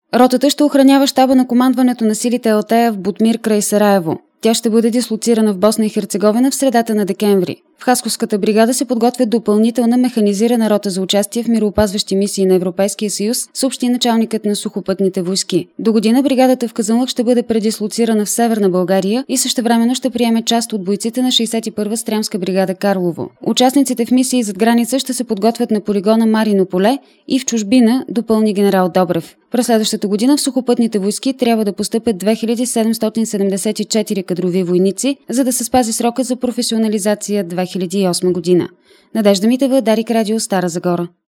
Ротата ще охранява щаба на командването на силите Алтея в Бутмир край Сараево. Тя ще бъде дислоцирана в Босна и Херцеговина в средата на декември. В Хасковската бригада се подготвя допълнителна механизирана рота за участие в мироопазващи мисии на Европейския съюз, съобщи началникът на сухопътните войски. До година бригадата в Казанлък ще бъде предислоцирана в Северна България и същевременно ще приеме част от бойците на 61-а Стрямска бригада Карлово. Участниците в мисии зад граница ще се подготвят на полигона Марино поле и в чужбина, допълни генерал Добрев. През следващата година в сухопътните войски трябва да постъпят 2774 кадрови войници, за да се спази срока за професионализация 2008 година. Надежда Митева, Дарик Радио, Стара Загора.